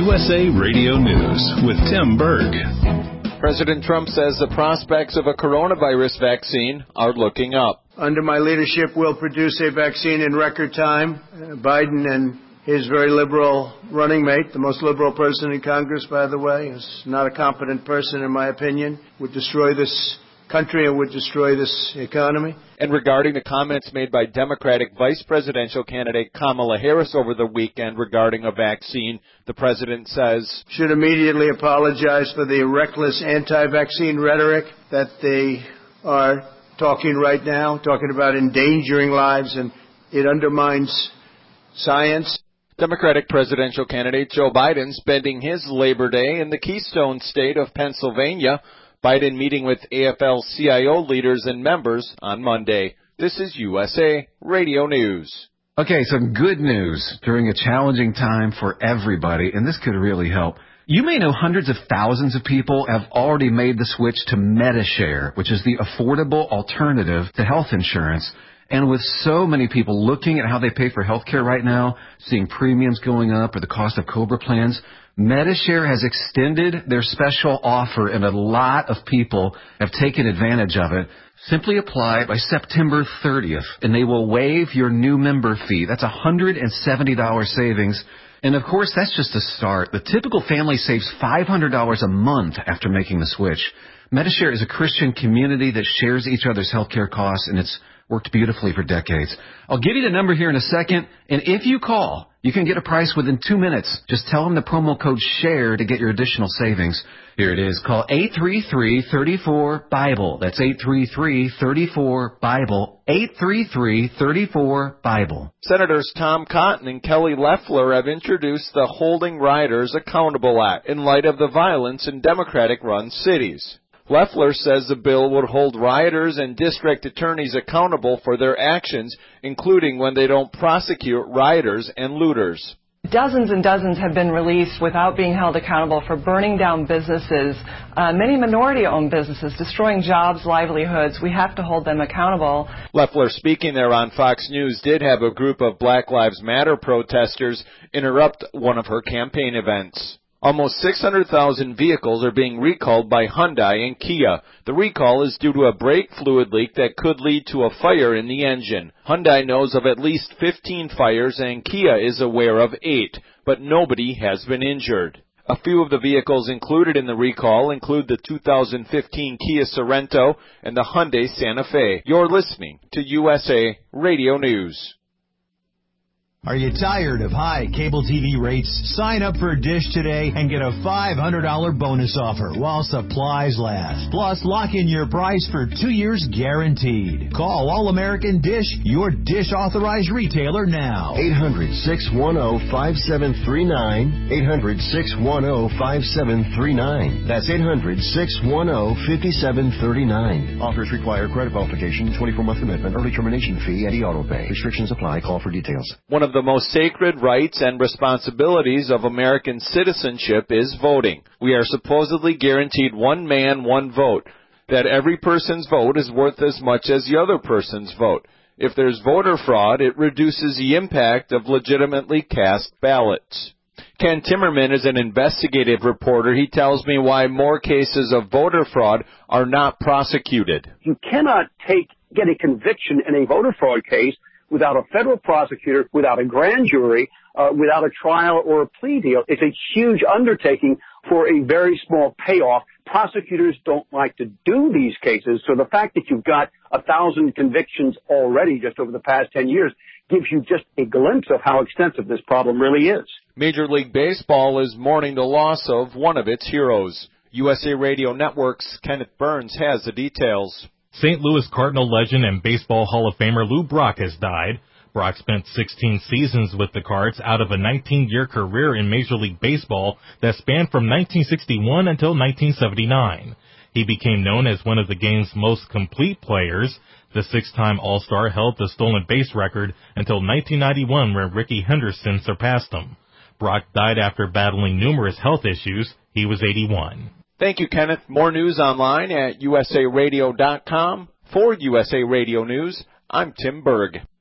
USA Radio News with Tim Berg. President Trump says the prospects of a coronavirus vaccine are looking up. Under my leadership, we'll produce a vaccine in record time. Biden and his very liberal running mate, the most liberal person in Congress, by the way, is not a competent person, in my opinion, would destroy this country and would destroy this economy. And regarding the comments made by Democratic vice presidential candidate Kamala Harris over the weekend regarding a vaccine, the president says, should immediately apologize for the reckless anti-vaccine rhetoric that they are talking right now, talking about endangering lives, and it undermines science. Democratic presidential candidate Joe Biden spending his Labor Day in the Keystone State of Pennsylvania. Biden meeting with AFL-CIO leaders and members on Monday. This is USA Radio News. Okay, some good news during a challenging time for everybody, and this could really help. You may know hundreds of thousands of people have already made the switch to Medi-Share, which is the affordable alternative to health insurance. And with so many people looking at how they pay for health care right now, seeing premiums going up or the cost of COBRA plans, Medi-Share has extended their special offer, and a lot of people have taken advantage of it. Simply apply by September 30th, and they will waive your new member fee. That's $170 savings. And, of course, that's just a start. The typical family saves $500 a month after making the switch. Medi-Share is a Christian community that shares each other's health care costs, and it's worked beautifully for decades. I'll give you the number here in a second, and if you call, you can get a price within 2 minutes. Just tell them the promo code SHARE to get your additional savings. Here it is. Call 833-34-BIBLE. That's 833-34-BIBLE. 833-34-BIBLE. Senators Tom Cotton and Kelly Loeffler have introduced the Holding Riders Accountable Act in light of the violence in Democratic-run cities. Loeffler says the bill would hold rioters and district attorneys accountable for their actions, including when they don't prosecute rioters and looters. Dozens and dozens have been released without being held accountable for burning down businesses, many minority-owned businesses, destroying jobs, livelihoods. We have to hold them accountable. Loeffler, speaking there on Fox News, did have a group of Black Lives Matter protesters interrupt one of her campaign events. Almost 600,000 vehicles are being recalled by Hyundai and Kia. The recall is due to a brake fluid leak that could lead to a fire in the engine. Hyundai knows of at least 15 fires and Kia is aware of 8, but nobody has been injured. A few of the vehicles included in the recall include the 2015 Kia Sorento and the Hyundai Santa Fe. You're listening to USA Radio News. Are you tired of high cable TV rates? Sign up for Dish today and get a $500 bonus offer while supplies last. Plus, lock in your price for 2 years guaranteed. Call All-American Dish, your Dish authorized retailer now. 800-610-5739. 800-610-5739. That's 800-610-5739. Offers require credit qualification, 24-month commitment, early termination fee, and auto pay. Restrictions apply. Call for details. One of the most sacred rights and responsibilities of American citizenship is voting. We are supposedly guaranteed one man, one vote, that every person's vote is worth as much as the other person's vote. If there's voter fraud, it reduces the impact of legitimately cast ballots. Ken Timmerman is an investigative reporter. He tells me why more cases of voter fraud are not prosecuted. You cannot get a conviction in a voter fraud case without a federal prosecutor, without a grand jury, without a trial or a plea deal. It's a huge undertaking for a very small payoff. Prosecutors don't like to do these cases, so the fact that you've got 1,000 convictions already just over the past 10 years gives you just a glimpse of how extensive this problem really is. Major League Baseball is mourning the loss of one of its heroes. USA Radio Network's Kenneth Burns has the details. St. Louis Cardinal legend and Baseball Hall of Famer Lou Brock has died. Brock spent 16 seasons with the Cards out of a 19-year career in Major League Baseball that spanned from 1961 until 1979. He became known as one of the game's most complete players. The six-time All-Star held the stolen base record until 1991, where Rickey Henderson surpassed him. Brock died after battling numerous health issues. He was 81. Thank you, Kenneth. More news online at usaradio.com. For USA Radio News, I'm Tim Berg.